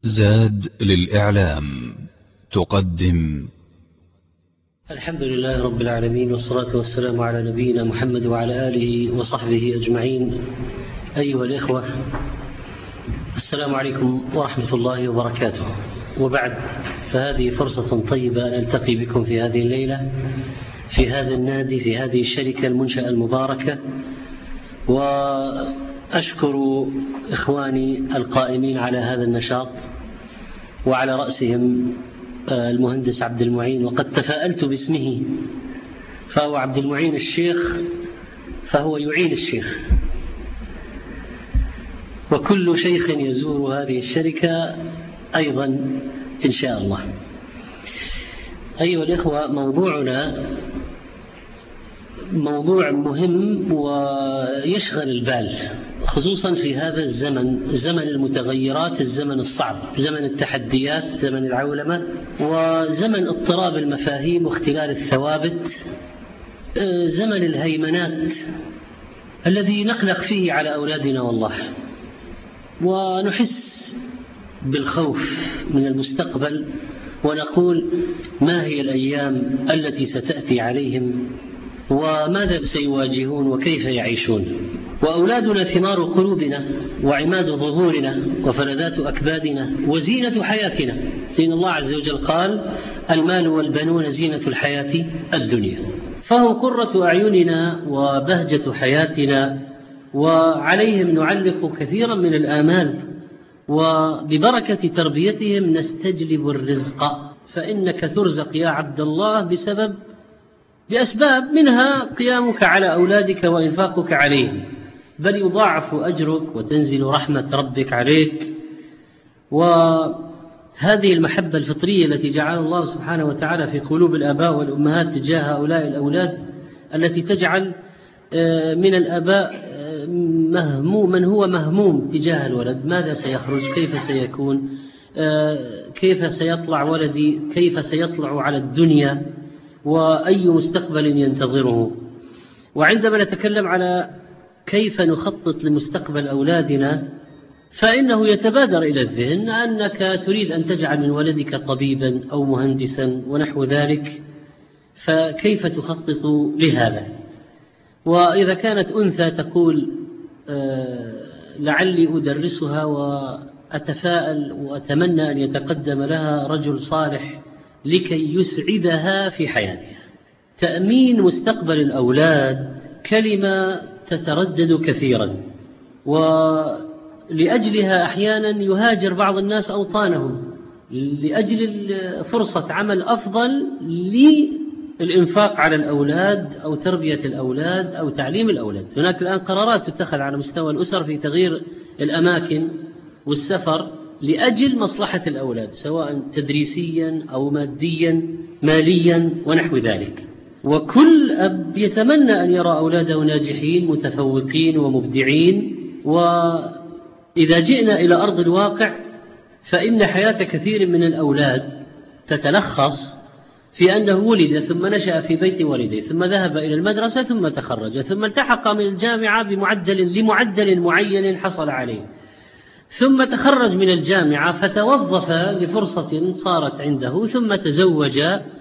زاد للإعلام تقدم. الحمد لله رب العالمين، والصلاة والسلام على نبينا محمد وعلى آله وصحبه أجمعين. أيها الإخوة، السلام عليكم ورحمة الله وبركاته. وبعد، فهذه فرصة طيبة أن ألتقي بكم في هذه الليلة في هذا النادي، في هذه الشركة المنشأة المباركة، وأشكر إخواني القائمين على هذا النشاط، وعلى رأسهم المهندس عبد المعين، وقد تفاءلت باسمه، فهو عبد المعين الشيخ، فهو يعين الشيخ، وكل شيخ يزور هذه الشركة أيضا إن شاء الله. أيها الإخوة، موضوعنا موضوع مهم ويشغل البال، خصوصا في هذا الزمن، زمن المتغيرات، الزمن الصعب، زمن التحديات، زمن العولمة، وزمن اضطراب المفاهيم واختلال الثوابت، زمن الهيمنات الذي نقلق فيه على أولادنا والله، ونحس بالخوف من المستقبل، ونقول ما هي الأيام التي ستأتي عليهم، وماذا سيواجهون وكيف يعيشون. وأولادنا ثمار قلوبنا، وعماد ظهورنا، وفلذات أكبادنا، وزينة حياتنا، لأن الله عز وجل قال: المال والبنون زينة الحياة الدنيا. فهم قرة أعيننا وبهجة حياتنا، وعليهم نعلق كثيرا من الآمال، وببركة تربيتهم نستجلب الرزق، فإنك ترزق يا عبد الله بأسباب، منها قيامك على أولادك وإنفاقك عليهم، بل يضاعف أجرك وتنزل رحمة ربك عليك. وهذه المحبة الفطرية التي جعل الله سبحانه وتعالى في قلوب الآباء والأمهات تجاه هؤلاء الأولاد، التي تجعل من الآباء من هو مهموم تجاه الولد، ماذا سيخرج، كيف سيكون، كيف سيطلع ولدي، كيف سيطلع على الدنيا، وأي مستقبل ينتظره. وعندما نتكلم على كيف نخطط لمستقبل أولادنا، فإنه يتبادر إلى الذهن أنك تريد أن تجعل من ولدك طبيبا أو مهندسا ونحو ذلك، فكيف تخطط لهذا؟ وإذا كانت أنثى تقول لعلي أدرسها وأتفاءل وأتمنى أن يتقدم لها رجل صالح لكي يسعدها في حياتها. تأمين مستقبل الأولاد كلمة تتردد كثيرا، ولأجلها أحيانا يهاجر بعض الناس أوطانهم لأجل فرصة عمل أفضل للإنفاق على الأولاد أو تربية الأولاد أو تعليم الأولاد. هناك الآن قرارات تتخذ على مستوى الأسر في تغيير الأماكن والسفر لأجل مصلحة الأولاد، سواء تدريسيا أو ماديا ماليا ونحو ذلك. وكل أب يتمنى أن يرى أولاده ناجحين متفوقين ومبدعين. وإذا جئنا إلى أرض الواقع، فإن حياة كثير من الأولاد تتلخص في أنه ولد ثم نشأ في بيت والديه، ثم ذهب إلى المدرسة، ثم تخرج، ثم التحق من الجامعة لمعدل معين حصل عليه، ثم تخرج من الجامعة فتوظف لفرصة صارت عنده، ثم تزوج،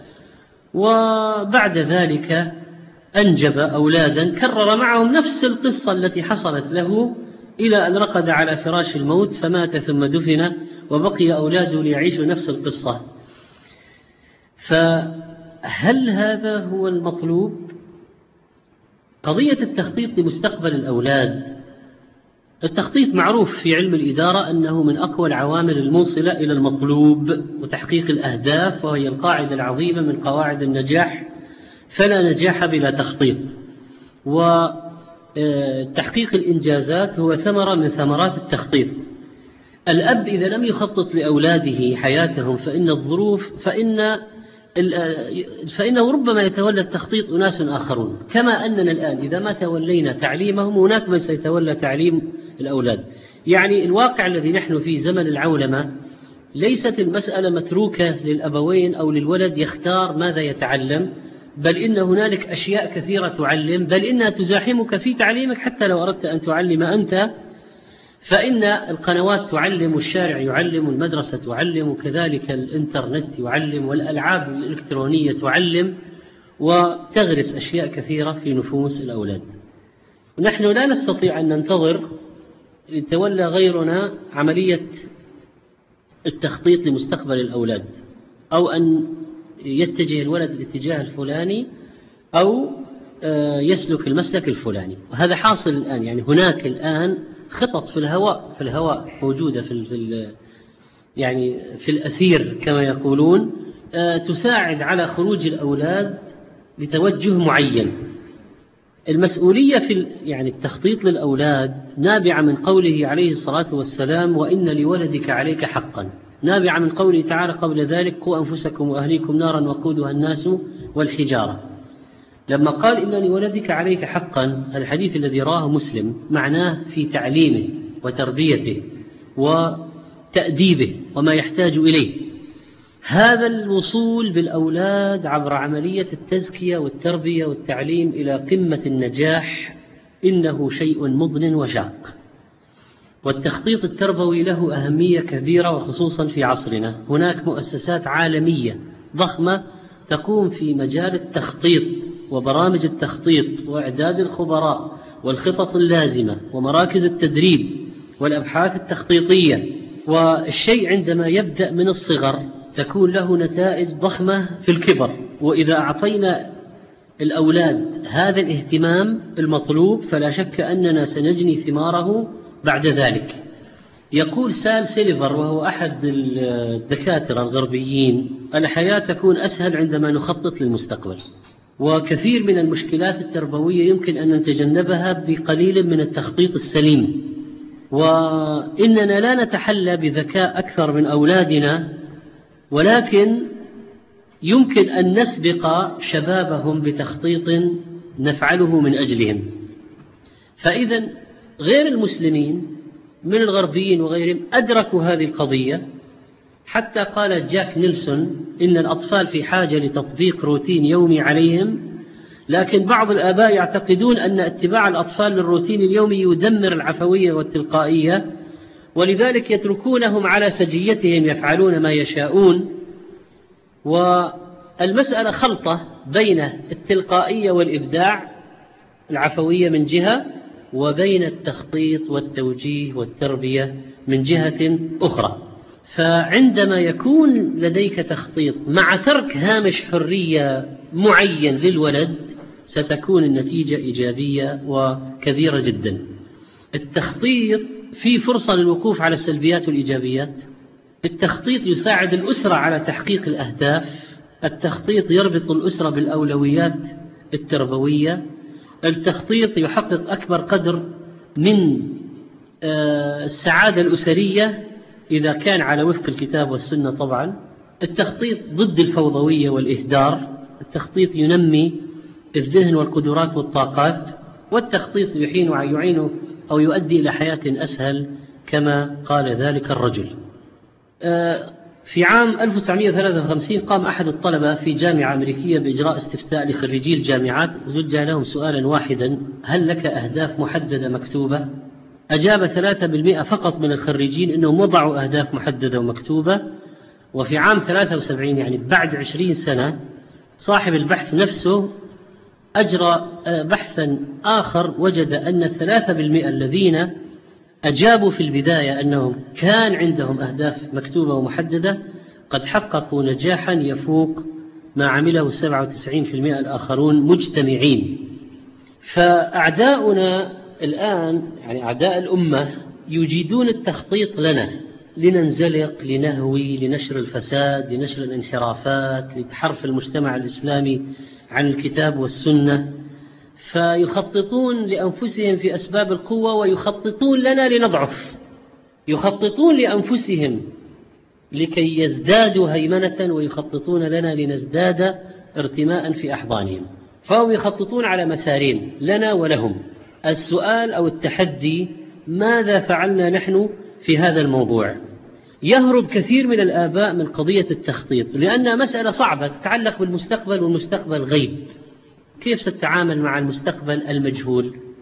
وبعد ذلك أنجب أولادا كرر معهم نفس القصة التي حصلت له، إلى أن رقد على فراش الموت فمات ثم دفن، وبقي أولاده ليعيشوا نفس القصة. فهل هذا هو المطلوب؟ قضية التخطيط لمستقبل الأولاد، التخطيط معروف في علم الإدارة أنه من أقوى العوامل الموصلة إلى المطلوب وتحقيق الأهداف، وهي القاعدة العظيمة من قواعد النجاح، فلا نجاح بلا تخطيط. وتحقيق الإنجازات هو ثمرة من ثمرات التخطيط. الأب إذا لم يخطط لأولاده حياتهم فإنه ربما يتولى التخطيط أناس آخرون، كما أننا الآن إذا ما تولينا تعليمهم هناك من سيتولى تعليم الأولاد. يعني الواقع الذي نحن فيه زمن العولمة، ليست المسألة متروكة للأبوين أو للولد يختار ماذا يتعلم، بل إن هنالك أشياء كثيرة تعلم، بل إنها تزاحمك في تعليمك حتى لو أردت أن تعلم أنت، فإن القنوات تعلم، والشارع يعلم، والمدرسة تعلم، وكذلك الإنترنت يعلم، والألعاب الإلكترونية تعلم، وتغرس أشياء كثيرة في نفوس الأولاد. نحن لا نستطيع أن ننتظر يتولى غيرنا عملية التخطيط لمستقبل الأولاد، أو أن يتجه الولد الاتجاه الفلاني أو يسلك المسلك الفلاني. وهذا حاصل الآن، يعني هناك الآن خطط في الهواء موجودة في الأثير كما يقولون، تساعد على خروج الأولاد لتوجه معين. المسؤولية في التخطيط للأولاد نابعة من قوله عليه الصلاة والسلام: وإن لولدك عليك حقا، نابعة من قوله تعالى قبل ذلك: قوا أنفسكم وأهليكم نارا وقودها الناس والحجارة. لما قال إن لولدك عليك حقا، الحديث الذي راه مسلم معناه في تعليمه وتربيته وتأديبه وما يحتاج إليه. هذا الوصول بالأولاد عبر عملية التزكية والتربية والتعليم إلى قمة النجاح إنه شيء مضن وشاق، والتخطيط التربوي له أهمية كبيرة، وخصوصا في عصرنا. هناك مؤسسات عالمية ضخمة تقوم في مجال التخطيط وبرامج التخطيط وإعداد الخبراء والخطط اللازمة ومراكز التدريب والأبحاث التخطيطية. والشيء عندما يبدأ من الصغر تكون له نتائج ضخمة في الكبر. وإذا أعطينا الأولاد هذا الاهتمام المطلوب فلا شك أننا سنجني ثماره بعد ذلك. يقول سال سيلفر وهو أحد الدكاترة الغربيين: الحياة تكون أسهل عندما نخطط للمستقبل، وكثير من المشكلات التربوية يمكن أن نتجنبها بقليل من التخطيط السليم. وإننا لا نتحلى بذكاء أكثر من أولادنا، ولكن يمكن أن نسبق شبابهم بتخطيط نفعله من أجلهم. فإذا غير المسلمين من الغربيين وغيرهم أدركوا هذه القضية، حتى قال جاك نيلسون: إن الأطفال في حاجة لتطبيق روتين يومي عليهم. لكن بعض الآباء يعتقدون أن اتباع الأطفال للروتين اليومي يدمر العفوية والتلقائية، ولذلك يتركونهم على سجيتهم يفعلون ما يشاءون. والمسألة خلطة بين التلقائية والإبداع، العفوية من جهة، وبين التخطيط والتوجيه والتربية من جهة أخرى. فعندما يكون لديك تخطيط مع ترك هامش حرية معين للولد ستكون النتيجة إيجابية وكبيرة جدا. التخطيط فيه فرصة للوقوف على السلبيات والإيجابيات. التخطيط يساعد الأسرة على تحقيق الأهداف. التخطيط يربط الأسرة بالأولويات التربوية. التخطيط يحقق أكبر قدر من السعادة الأسرية إذا كان على وفق الكتاب والسنة طبعا. التخطيط ضد الفوضوية والإهدار. التخطيط ينمي الذهن والقدرات والطاقات. والتخطيط يعين أو يؤدي إلى حياة أسهل كما قال ذلك الرجل. في عام 1953 قام أحد الطلبة في جامعة أمريكية بإجراء استفتاء لخريجي الجامعات، ووجه لهم سؤالا واحدا: هل لك أهداف محددة مكتوبة؟ أجاب 3% فقط من الخريجين أنهم وضعوا أهداف محددة ومكتوبة. وفي عام 73 يعني بعد 20 سنة صاحب البحث نفسه أجرى بحثا آخر، وجد أن 3% الذين أجابوا في البداية أنهم كان عندهم أهداف مكتوبة ومحددة قد حققوا نجاحا يفوق ما عمله 97% الآخرون مجتمعين. فأعداؤنا الآن يعني أعداء الأمة يجيدون التخطيط لنا لننزلق، لنهوي، لنشر الفساد، لنشر الانحرافات، لتحرف المجتمع الإسلامي عن الكتاب والسنة. فيخططون لأنفسهم في أسباب القوة، ويخططون لنا لنضعف. يخططون لأنفسهم لكي يزدادوا هيمنة، ويخططون لنا لنزداد ارتماء في أحضانهم. فهم يخططون على مسارين لنا ولهم. السؤال أو التحدي: ماذا فعلنا نحن في هذا الموضوع؟ يهرب كثير من الآباء من قضية التخطيط لأنها مسألة صعبة تتعلق بالمستقبل، والمستقبل غيب. كيف ستتعامل مع المستقبل المجهول؟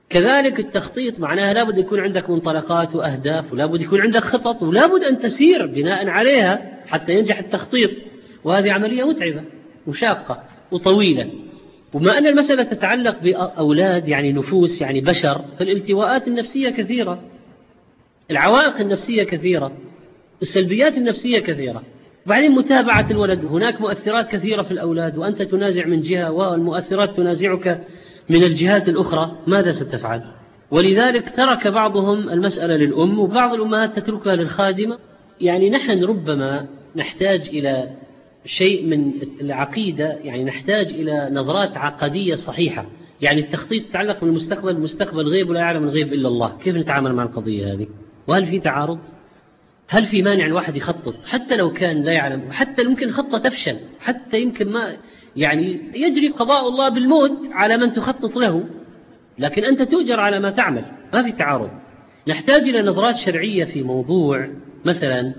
كذلك التخطيط معناها لابد يكون عندك منطلقات وأهداف، ولابد يكون عندك خطط، ولابد أن تسير بناء عليها حتى ينجح التخطيط. وهذه عملية متعبة وشاقة وطويلة. وما أن المسألة تتعلق بأولاد يعني نفوس يعني بشر، فالالتواءات النفسية كثيرة، العوائق النفسية كثيرة، السلبيات النفسية كثيرة. وبعدين متابعة الولد، هناك مؤثرات كثيرة في الأولاد، وأنت تنازع من جهة والمؤثرات تنازعك من الجهات الأخرى، ماذا ستفعل؟ ولذلك ترك بعضهم المسألة للأم، وبعض الأمهات تتركها للخادمة. يعني نحن ربما نحتاج إلى شيء من العقيدة، يعني نحتاج إلى نظرات عقدية صحيحة. يعني التخطيط يتعلق بالمستقبل، المستقبل غيب ولا يعلم الغيب إلا الله. كيف نتعامل مع القضية هذه؟ وهل في تعارض؟ هل في مانع الواحد يخطط حتى لو كان لا يعلم؟ حتى يمكن خطة تفشل، حتى يمكن ما يعني يجري قضاء الله بالموت على من تخطط له، لكن أنت تؤجر على ما تعمل، ما في تعارض. نحتاج إلى نظرات شرعية في موضوع مثلا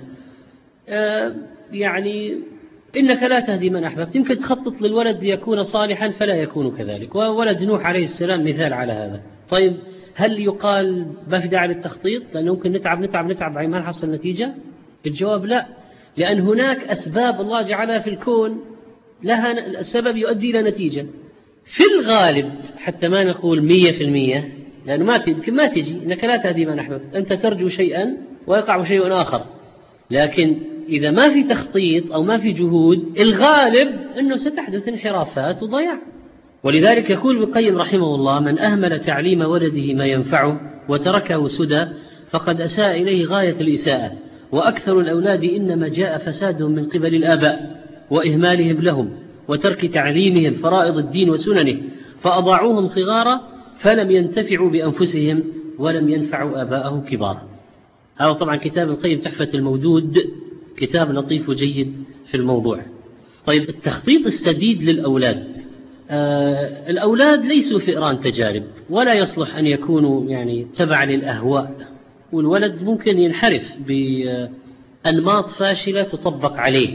يعني إنك لا تهدي من أحببت. يمكن تخطط للولد ليكون صالحا فلا يكون كذلك، وولد نوح عليه السلام مثال على هذا. طيب هل يقال ما في داعي للتخطيط لأنه ممكن نتعب ما نحصل نتيجة؟ الجواب لا، لأن هناك أسباب الله جعلها في الكون لها السبب يؤدي إلى نتيجة. في الغالب حتى ما نقول 100%، لأنه يمكن ما تجي، إنك لا تهدي من أحببت، أنت ترجو شيئا ويقع شيء آخر. لكن إذا ما في تخطيط أو ما في جهود، الغالب أنه ستحدث انحرافات وضياع. ولذلك يقول ابن القيم رحمه الله: من أهمل تعليم ولده ما ينفعه وتركه سدى فقد أساء إليه غاية الإساءة. وأكثر الأولاد إنما جاء فسادهم من قبل الآباء وإهمالهم لهم وترك تعليمهم فرائض الدين وسننه، فأضاعوهم صغارا فلم ينتفعوا بأنفسهم ولم ينفعوا آباءهم كبارا. هذا طبعا كتاب القيم تحفة المودود، كتاب لطيف وجيد في الموضوع. طيب التخطيط السديد للأولاد. الأولاد ليسوا فئران تجارب، ولا يصلح أن يكونوا يعني تبع للأهواء، والولد ممكن ينحرف بأنماط فاشلة تطبق عليه.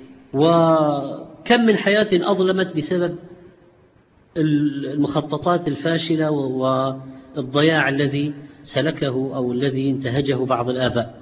وكم من حياة أظلمت بسبب المخططات الفاشلة والضياع الذي سلكه أو الذي انتهجه بعض الآباء.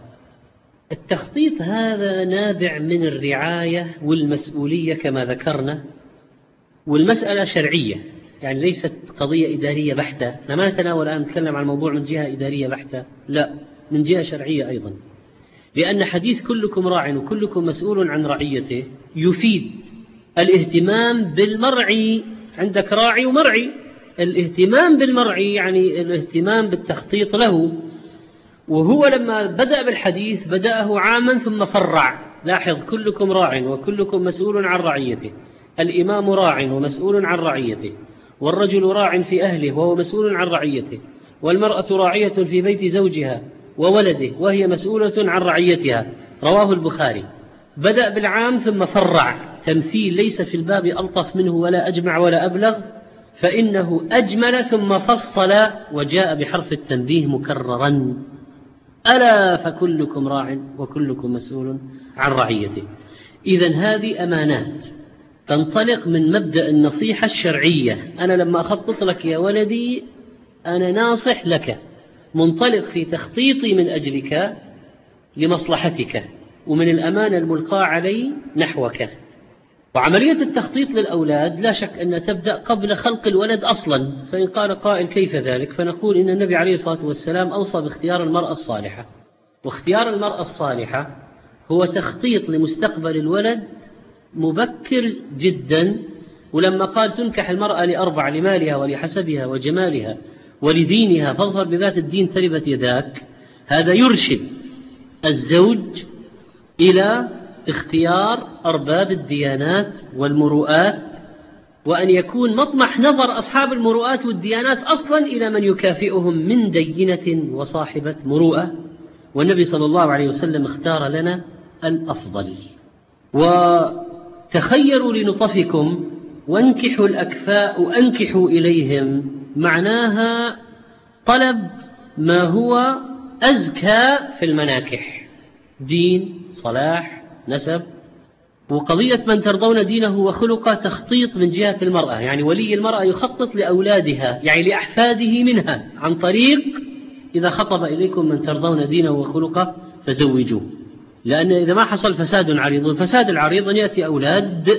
التخطيط هذا نابع من الرعاية والمسؤولية كما ذكرنا، والمسألة شرعية، يعني ليست قضية إدارية بحتة. أنا ما نتناول الآن نتكلم عن الموضوع من جهة إدارية بحتة، لا، من جهة شرعية أيضا. لأن حديث كلكم راع وكلكم مسؤول عن رعيته يفيد الاهتمام بالمرعي. عندك راعي ومرعي، الاهتمام بالمرعي يعني الاهتمام بالتخطيط له. وهو لما بدأ بالحديث بدأه عاما ثم فرع. لاحظ: كلكم راع وكلكم مسؤول عن رعيته. الإمام راع ومسؤول عن رعيته، والرجل راع في أهله وهو مسؤول عن رعيته، والمرأة راعية في بيت زوجها وولده وهي مسؤولة عن رعيتها. رواه البخاري. بدأ بالعام ثم فرع، تمثيل ليس في الباب ألطف منه ولا أجمع ولا أبلغ، فإنه أجمل ثم فصل وجاء بحرف التنبيه مكررا: ألا فكلكم راع وكلكم مسؤول عن رعيته. إذن هذه أمانات تنطلق من مبدأ النصيحة الشرعية. أنا لما أخطط لك يا ولدي أنا ناصح لك، منطلق في تخطيطي من أجلك لمصلحتك، ومن الأمانة الملقاة علي نحوك. وعملية التخطيط للأولاد لا شك أن تبدأ قبل خلق الولد أصلا. فإن قال قائل: كيف ذلك؟ فنقول إن النبي عليه الصلاة والسلام أوصى باختيار المرأة الصالحة، واختيار المرأة الصالحة هو تخطيط لمستقبل الولد مبكر جدا. ولما قال: تنكح المرأة لأربع: لمالها ولحسبها وجمالها ولدينها فاظهر بذات الدين تربت يداك، هذا يرشد الزوج إلى اختيار أرباب الديانات والمروءات، وأن يكون مطمح نظر أصحاب المروءات والديانات أصلا إلى من يكافئهم من دينة وصاحبة مروءة. والنبي صلى الله عليه وسلم اختار لنا الأفضل. وتخيروا لنطفكم وانكحوا الأكفاء وأنكحوا إليهم، معناها طلب ما هو أزكى في المناكح: دين، صلاح، نسب، وقضية من ترضون دينه وخلقه تخطيط من جهة المرأة، يعني ولي المرأة يخطط لأولادها يعني لأحفاده منها عن طريق إذا خطب إليكم من ترضون دينه وخلقه فزوجوه، لأن إذا ما حصل فساد عريض، والفساد العريض أن يأتي أولاد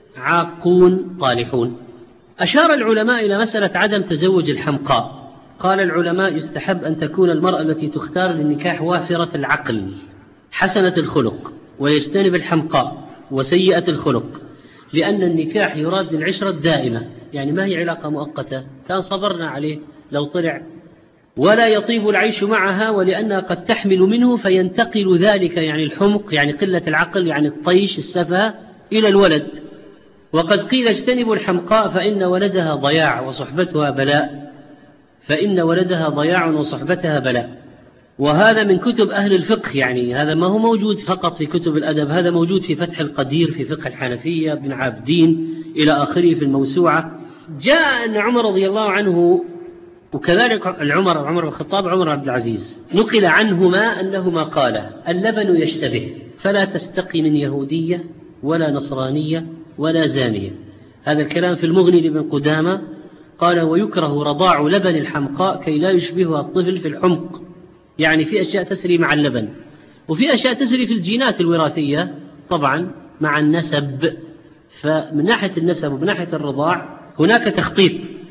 عاقون طالحون. أشار العلماء إلى مسألة عدم تزوج الحمقاء. قال العلماء يستحب أن تكون المرأة التي تختار للنكاح وافرة العقل حسنة الخلق، ويجتنب الحمقاء وسيئة الخلق، لأن النكاح يراد للعشرة الدائمة، يعني ما هي علاقة مؤقتة كان صبرنا عليه لو طلع، ولا يطيب العيش معها، ولأنها قد تحمل منه فينتقل ذلك، يعني الحمق يعني قلة العقل يعني الطيش السفة، إلى الولد. وقد قيل اجتنبوا الحمقاء فإن ولدها ضياع وصحبتها بلاء، فإن ولدها ضياع وصحبتها بلاء. وهذا من كتب أهل الفقه، يعني هذا ما هو موجود فقط في كتب الأدب، هذا موجود في فتح القدير في فقه الحنفية بن عابدين إلى آخره في الموسوعة. جاء أن عمر رضي الله عنه وكذلك عمر بن الخطاب عمر عبد العزيز نقل عنهما أنهما قالا: اللبن يشتبه فلا تستقي من يهودية ولا نصرانية ولا زانية. هذا الكلام في المغني لابن قدامة. قال: ويكره رضاع لبن الحمقاء كي لا يشبهها الطفل في الحمق، يعني في أشياء تسري مع اللبن، وفي أشياء تسري في الجينات الوراثية طبعا مع النسب. فمن ناحية النسب ومن ناحية الرضاع هناك تخطيط.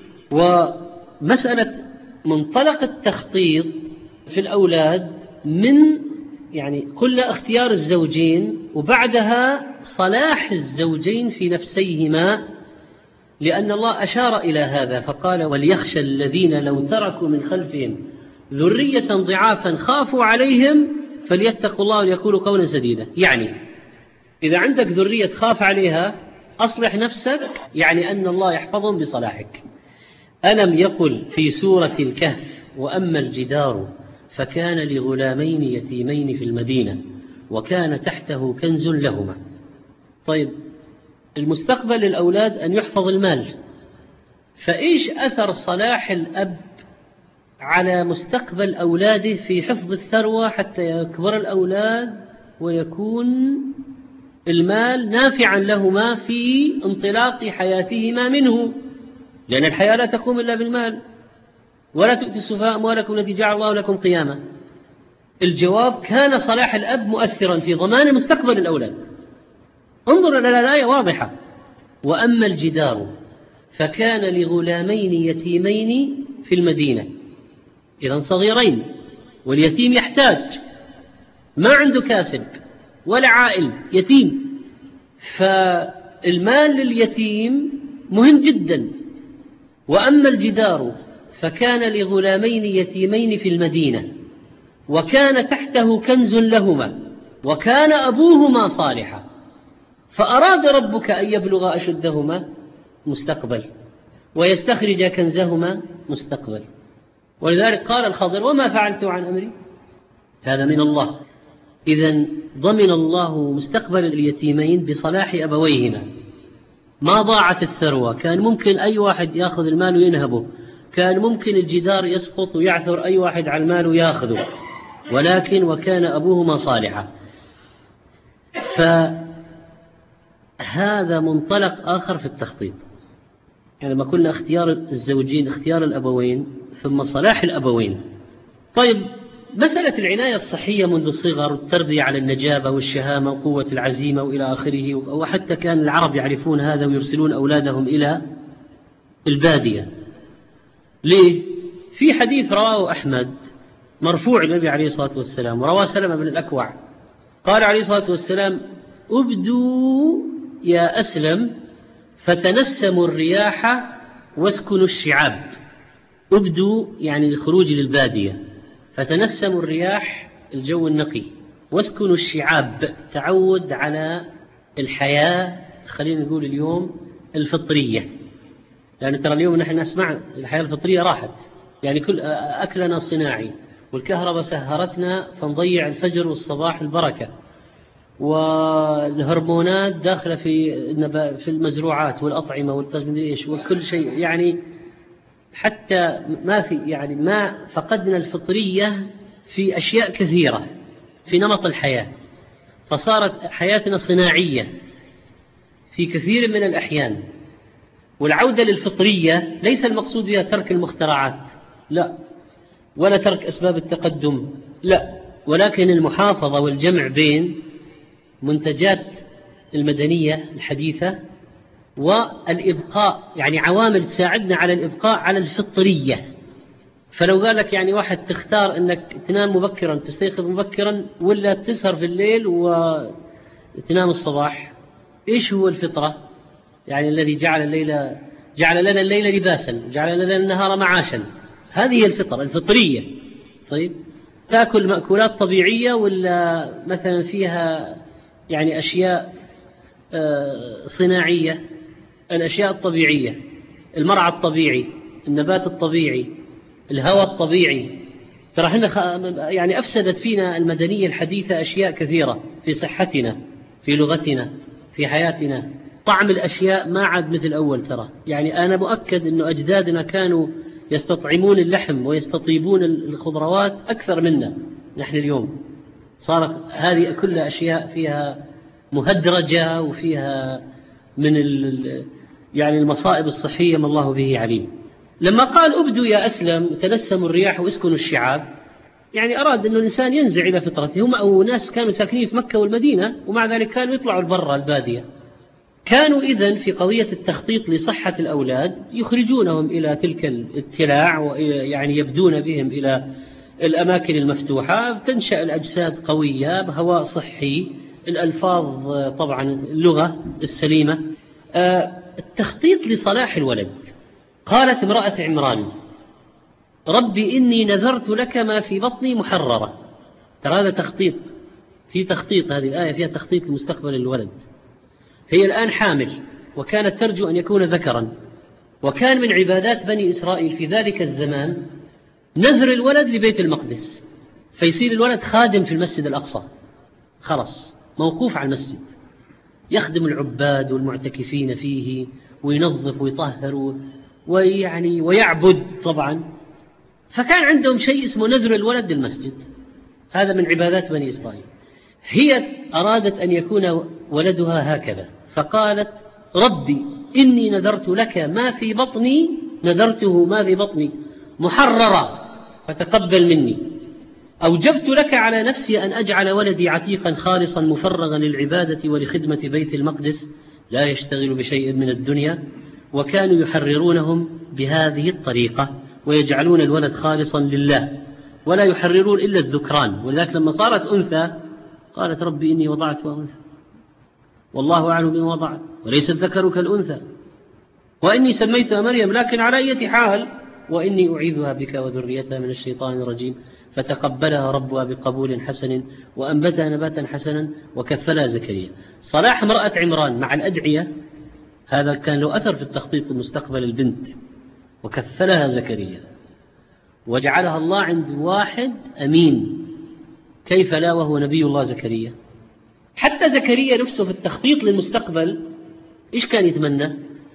ومسألة منطلق التخطيط في الأولاد من يعني كل اختيار الزوجين، وبعدها صلاح الزوجين في نفسيهما، لأن الله أشار إلى هذا فقال: وليخشى الذين لو تركوا من خلفهم ذرية ضعافا خافوا عليهم فليتقوا الله وليقولوا قولا سديدا. يعني إذا عندك ذرية خاف عليها أصلح نفسك، يعني أن الله يحفظهم بصلاحك. ألم يقل في سورة الكهف: وأما الجدار فكان لغلامين يتيمين في المدينة وكان تحته كنز لهما. طيب المستقبل للأولاد أن يحفظ المال، فإيش أثر صلاح الأب على مستقبل أولاده في حفظ الثروة حتى يكبر الأولاد ويكون المال نافعا لهما في انطلاق حياتهما منه، لأن الحياة لا تقوم إلا بالمال. ولا تؤتوا السفهاء أموالكم التي جعل الله لكم قياما. الجواب: كان صلاح الأب مؤثرا في ضمان مستقبل الأولاد. انظر إلى الآية واضحة: وأما الجدار فكان لغلامين يتيمين في المدينة، إذن صغيرين، واليتيم يحتاج، ما عنده كاسب ولا عائل، يتيم، فالمال لليتيم مهم جدا. وأما الجدار فكان لغلامين يتيمين في المدينة وكان تحته كنز لهما وكان أبوهما صالحا فأراد ربك أن يبلغ أشدهما مستقبل ويستخرج كنزهما مستقبل. ولذلك قال الخضر: وما فعلت عن أمري، هذا من الله. إذن ضمن الله مستقبل اليتيمين بصلاح أبويهما. ما ضاعت الثروة، كان ممكن أي واحد يأخذ المال وينهبه، كان ممكن الجدار يسقط ويعثر أي واحد على المال ويأخذه، ولكن وكان أبوهما صالحا. فهذا منطلق آخر في التخطيط. يعني لما قلنا اختيار الزوجين اختيار الأبوين ثم صلاح الأبوين. طيب مسألة العناية الصحية منذ الصغر والتربية على النجابة والشهامة وقوة العزيمة وإلى آخره، وحتى كان العرب يعرفون هذا ويرسلون أولادهم إلى البادية. ليه؟ في حديث رواه أحمد مرفوع النبي عليه الصلاة والسلام، ورواه سلمة بن الأكوع، قال عليه الصلاة والسلام: أبدوا يا أسلم فتنسموا الرياح واسكنوا الشعاب. أبدوا يعني الخروج للبادية، فتنسموا الرياح الجو النقي، واسكنوا الشعاب تعود على الحياة، خلينا نقول اليوم الفطرية، لأن ترى اليوم نحن نسمع الحياة الفطرية راحت، يعني كل أكلنا صناعي والكهرباء سهرتنا فنضيع الفجر والصباح البركة، والهرمونات داخلة في المزروعات والأطعمة والتغذية وكل شيء، يعني حتى ما في يعني ما فقدنا الفطرية في أشياء كثيرة في نمط الحياة، فصارت حياتنا صناعية في كثير من الأحيان. والعودة للفطرية ليس المقصود بها ترك المخترعات، لا، ولا ترك أسباب التقدم، لا، ولكن المحافظة والجمع بين منتجات المدنية الحديثة والإبقاء، يعني عوامل تساعدنا على الإبقاء على الفطرية. فلو قال لك يعني واحد تختار أنك تنام مبكرا تستيقظ مبكرا ولا تسهر في الليل وتنام الصباح، إيش هو الفطرة؟ يعني الذي جعل لنا الليل لباسا، جعل لنا النهار معاشا، هذه هي الفطرة الفطرية. طيب، تأكل مأكولات طبيعية ولا مثلا فيها يعني أشياء صناعية؟ الأشياء الطبيعية، المرعى الطبيعي، النبات الطبيعي، الهواء الطبيعي. ترى احنا يعني أفسدت فينا المدنية الحديثة أشياء كثيرة في صحتنا، في لغتنا، في حياتنا. طعم الأشياء ما عاد مثل أول. ترى يعني أنا مؤكد أنه أجدادنا كانوا يستطعمون اللحم ويستطيبون الخضروات أكثر منا نحن اليوم. صارت هذه كلها أشياء فيها مهدرجة وفيها من يعني المصائب الصحية ما الله به عليم. لما قال أبدوا يا أسلم تنسموا الرياح واسكنوا الشعاب، يعني أراد أن الإنسان ينزع إلى فطرته. هم أو ناس كانوا ساكنين في مكة والمدينة ومع ذلك كانوا يطلعوا البرة البادية. كانوا إذن في قضية التخطيط لصحة الأولاد يخرجونهم إلى تلك التلاع، ويعني يبدون بهم إلى الأماكن المفتوحة، تنشأ الأجساد قوية بهواء صحي، الألفاظ طبعا اللغة السليمة. التخطيط لصلاح الولد. قالت امرأة عمران ربي إني نذرت لك ما في بطني محررة. ترى هذا تخطيط، في تخطيط، هذه الآية فيها تخطيط لمستقبل الولد. هي الآن حامل وكانت ترجو أن يكون ذكرا، وكان من عبادات بني إسرائيل في ذلك الزمان نذر الولد لبيت المقدس، فيصير الولد خادم في المسجد الأقصى، خلاص موقوف على المسجد، يخدم العباد والمعتكفين فيه وينظف ويطهر ويعني ويعبد طبعا. فكان عندهم شيء اسمه نذر الولد للمسجد، هذا من عبادات بني إسرائيل. هي أرادت أن يكون ولدها هكذا، فقالت ربي إني نذرت لك ما في بطني، نذرته ما في بطني محررا فتقبل مني. أوجبت لك على نفسي أن أجعل ولدي عتيقا خالصا مفرغا للعبادة ولخدمة بيت المقدس لا يشتغل بشيء من الدنيا. وكانوا يحررونهم بهذه الطريقة ويجعلون الولد خالصا لله ولا يحررون إلا الذكران. ولذلك لما صارت أنثى قالت ربي إني وضعتها أنثى والله أعلم بما وضعت وليس الذكر كالأنثى وإني سميتها مريم، لكن على أي حال وإني أعيذها بك وذريتها من الشيطان الرجيم. فتقبلها ربها بقبول حسن وأنبتها نباتا حسنا وكفلها زكريا. صلاح امرأة عمران مع الأدعية هذا كان له أثر في التخطيط لمستقبل البنت. وكفلها زكريا وجعلها الله عند واحد أمين، كيف لا وهو نبي الله زكريا. حتى زكريا نفسه في التخطيط للمستقبل إيش كان يتمنى؟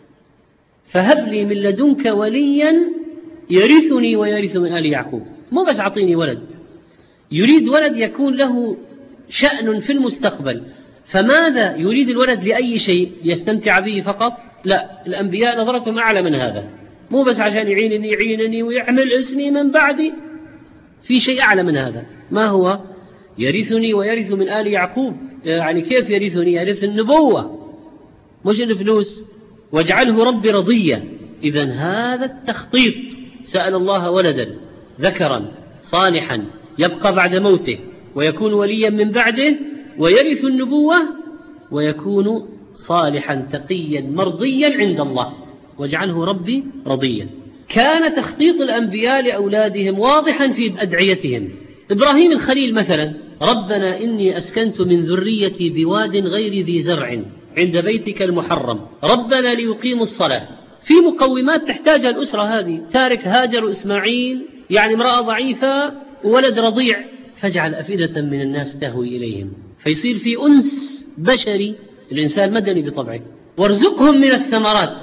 فهب لي من لدنك وليا يرثني ويرث من آل يعقوب. مو بس أعطيني ولد، يريد ولد يكون له شأن في المستقبل. فماذا يريد الولد؟ لأي شيء يستمتع به فقط؟ لا، الأنبياء نظرتهم أعلى من هذا، مو بس عشان يعينني ويحمل اسمي من بعدي، في شيء أعلى من هذا. ما هو؟ يرثني ويرث من آل يعقوب. يعني كيف يرثني؟ يرث النبوة مش الفلوس. واجعله ربي رضيا. إذن هذا التخطيط، سأل الله ولدا ذكرا صالحا يبقى بعد موته ويكون وليا من بعده ويرث النبوة ويكون صالحا تقيا مرضيا عند الله، واجعله ربي رضيا. كان تخطيط الأنبياء لأولادهم واضحا في أدعيتهم. إبراهيم الخليل مثلا ربنا إني أسكنت من ذريتي بواد غير ذي زرع عند بيتك المحرم ربنا ليقيموا الصلاة. في مقومات تحتاجها الأسرة هذه، تارك هاجر وإسماعيل، يعني امرأة ضعيفة وولد رضيع، فاجعل أفئدة من الناس تهوي إليهم، فيصير في أنس بشري. الإنسان مدني بطبعه. وارزقهم من الثمرات،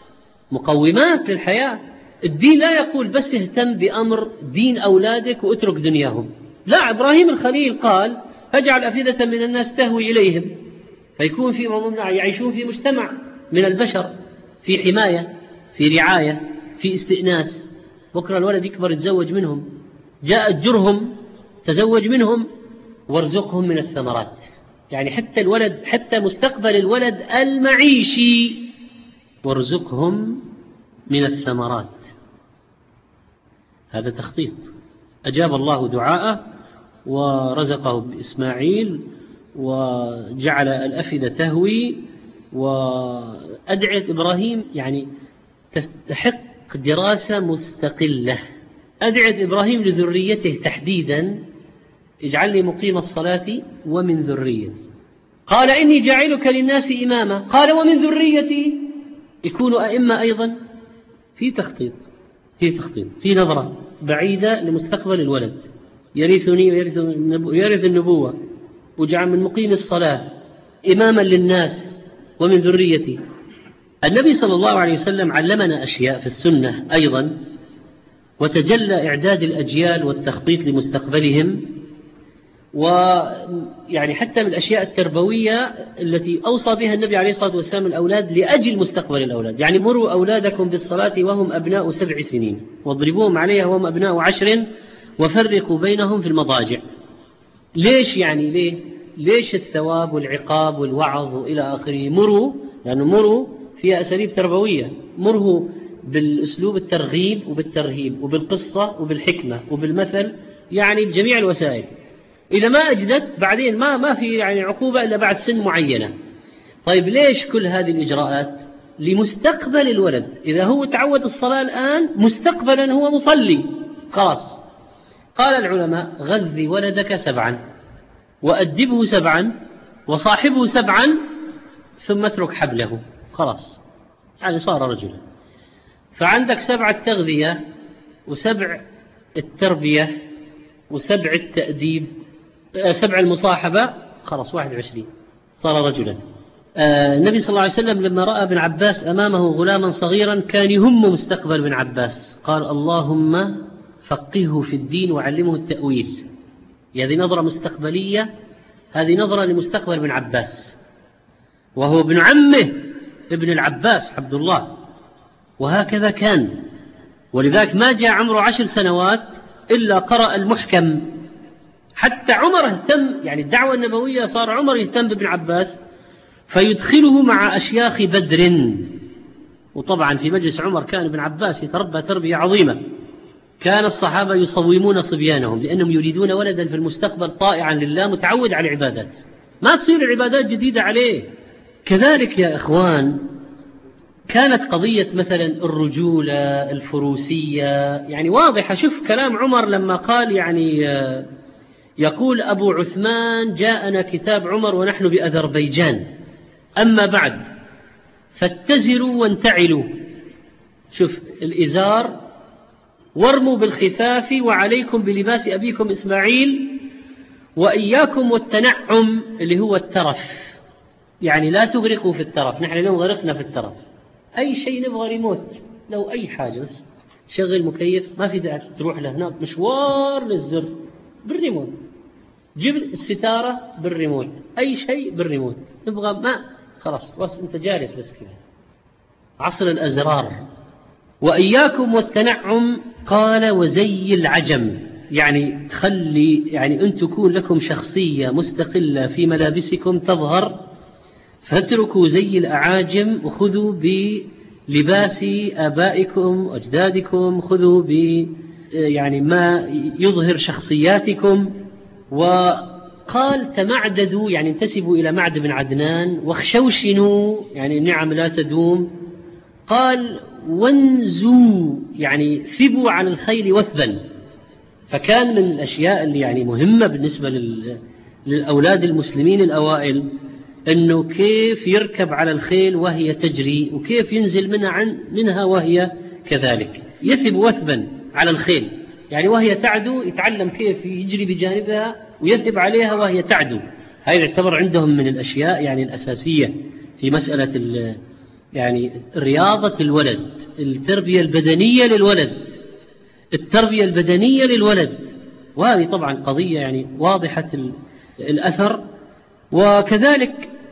مقومات للحياة. الدين لا يقول بس اهتم بأمر دين أولادك واترك دنياهم، لا. إبراهيم الخليل قال فاجعل أفئدة من الناس تهوي إليهم، فيكون في يعيشون في مجتمع من البشر، في حماية، في رعاية، في استئناس. بكرة الولد يكبر يتزوج منهم، جاء جرهم تزوج منهم وارزقهم من الثمرات. يعني حتى الولد، حتى مستقبل الولد المعيشي وارزقهم من الثمرات. هذا تخطيط. أجاب الله دعاءه ورزقه بإسماعيل وجعل الأفئدة تهوي. وأدعية إبراهيم يعني تستحق دراسة مستقلة. أدعية إبراهيم لذريته تحديدا: اجعل لي مقيم الصلاة ومن ذريتي. قال إني جاعلك للناس إماما. قال ومن ذريتي يكونوا أئمة أيضا. في تخطيط، في نظرة بعيدة لمستقبل الولد، يرثني ويرث النبوة، وجعل من مقيم الصلاة إماما للناس ومن ذريتي. النبي صلى الله عليه وسلم علمنا أشياء في السنة أيضا، وتجلى إعداد الأجيال والتخطيط لمستقبلهم. ويعني حتى من الأشياء التربوية التي أوصى بها النبي عليه الصلاة والسلام الأولاد لأجل مستقبل الأولاد. يعني مروا أولادكم بالصلاة وهم أبناء 7 سنين واضربوهم عليها وهم أبناء 10 وفرقوا بينهم في المضاجع. ليش يعني ليش الثواب والعقاب والوعظ وإلى آخره؟ مروا، لأنه مروا فيها أساليب تربوية. مره بالأسلوب الترغيب وبالترهيب وبالقصة وبالحكمة وبالمثل، يعني بجميع الوسائل. إذا ما أجدت بعدين ما في يعني عقوبة إلا بعد سن معينة. طيب ليش كل هذه الإجراءات؟ لمستقبل الولد. إذا هو تعود الصلاة الآن، مستقبلا هو مصلي خلاص. قال العلماء: غذي ولدك 7 وأدبه 7 وصاحبه 7 ثم اترك حبله، خلاص يعني صار رجلا. فعندك 7 التغذية و7 التربية و7 التأديب، 7 المصاحبة، خلاص 21 صار رجلا. النبي صلى الله عليه وسلم لما رأى ابن عباس أمامه غلاما صغيرا كان يهم مستقبل ابن عباس، قال: اللهم فقهه في الدين وعلمه التأويل. هذه نظرة مستقبلية، هذه نظرة لمستقبل ابن عباس، وهو ابن عمه ابن العباس عبد الله. وهكذا كان، ولذلك ما جاء عمره 10 سنوات إلا قرأ المحكم. حتى عمر اهتم، يعني الدعوة النبوية صار عمر يهتم بابن عباس فيدخله مع أشياخ بدر. وطبعا في مجلس عمر كان ابن عباس يتربى تربية عظيمة. كان الصحابة يصومون صبيانهم لأنهم يريدون ولدا في المستقبل طائعا لله متعود على العبادات، ما تصير العبادات جديدة عليه. كذلك يا إخوان كانت قضية مثلا الرجولة الفروسية يعني واضحة. شوف كلام عمر لما قال، يعني يقول أبو عثمان: جاءنا كتاب عمر ونحن بأذربيجان، أما بعد فاتزروا وانتعلوا. شوف الإزار: وارموا بالخفاف وعليكم بلباس أبيكم إسماعيل، وإياكم والتنعم اللي هو الترف، يعني لا تغرقوا في الترف. نحن اليوم غرقنا في الترف، أي شيء نبغى ريموت، لو أي حاجة بس شغل مكيف، ما في داعي تروح لهناك مشوار للزر، بالريموت. جيب الستارة بالريموت، أي شيء بالريموت. نبغى ما خلاص بس أنت جالس بس كذا. عصر الأزرار. وإياكم والتنعم، قال: وزي العجم، يعني خلي يعني أن تكون لكم شخصية مستقلة في ملابسكم تظهر، فاتركوا زي الأعاجم وخذوا بلباس آبائكم وأجدادكم، خذوا يعني ما يظهر شخصياتكم. وقال: تمعددوا، يعني انتسبوا إلى معد بن عدنان، واخشوشنوا، يعني النعم لا تدوم. قال: وانزوا، يعني ثبوا عن الخيل وثبا. فكان من الأشياء اللي يعني مهمة بالنسبة للأولاد المسلمين الأوائل أنه كيف يركب على الخيل وهي تجري، وكيف ينزل منها وهي كذلك. يثب وثبا على الخيل، يعني وهي تعدو يتعلم كيف يجري بجانبها ويثب عليها وهي تعدو. هذا يعتبر عندهم من الأشياء يعني الأساسية في مسألة يعني رياضة الولد، التربية البدنية للولد، التربية البدنية للولد. وهذه طبعا قضية يعني واضحة الأثر. وكذلك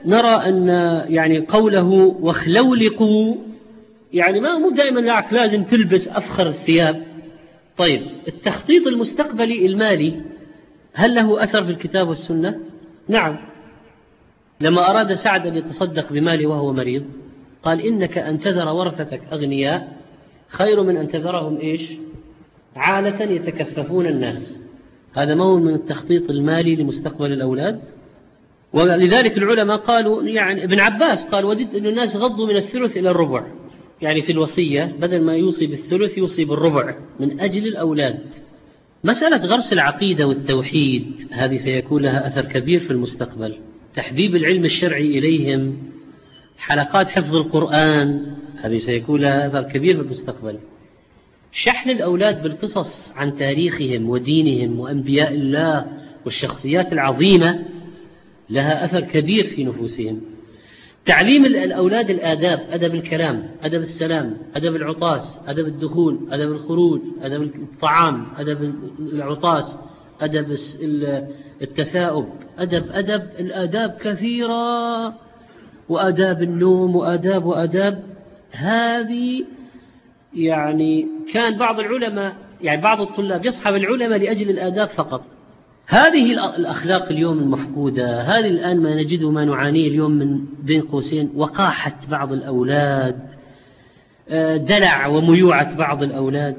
نرى أن يعني قوله واخلولقوا يعني ما مو دائما لازم تلبس أفخر الثياب. طيب التخطيط المستقبلي المالي هل له أثر في الكتاب والسنة؟ نعم. لما أراد سعد أن يتصدق بماله وهو مريض قال إنك أن تذر ورثتك أغنياء خير من أن تذرهم عالة يتكففون الناس. هذا ما هو من التخطيط المالي لمستقبل الأولاد. ولذلك العلماء قالوا يعني ابن عباس قال وددت أن الناس غضوا من الثلث إلى الربع، يعني في الوصية بدل ما يوصي بالثلث يوصي بالربع من أجل الأولاد. مسألة غرس العقيدة والتوحيد هذه سيكون لها أثر كبير في المستقبل. تحبيب العلم الشرعي إليهم، حلقات حفظ القرآن هذه سيكون لها أثر كبير في المستقبل. شحن الأولاد بالقصص عن تاريخهم ودينهم وأنبياء الله والشخصيات العظيمة لها أثر كبير في نفوسهم. تعليم الأولاد الآداب، أدب الكلام، أدب السلام، أدب العطاس، أدب الدخول، أدب الخروج، أدب الطعام، أدب العطاس، أدب التثاؤب، أدب الآداب كثيرة، وآداب النوم وآداب هذه. يعني كان بعض العلماء يعني بعض الطلاب يصحب العلماء لأجل الآداب فقط. هذه الأخلاق اليوم المفقودة، هذه الآن ما نجده ما نعانيه اليوم من بين قوسين وقاحة بعض الأولاد، دلع وميوعة بعض الأولاد.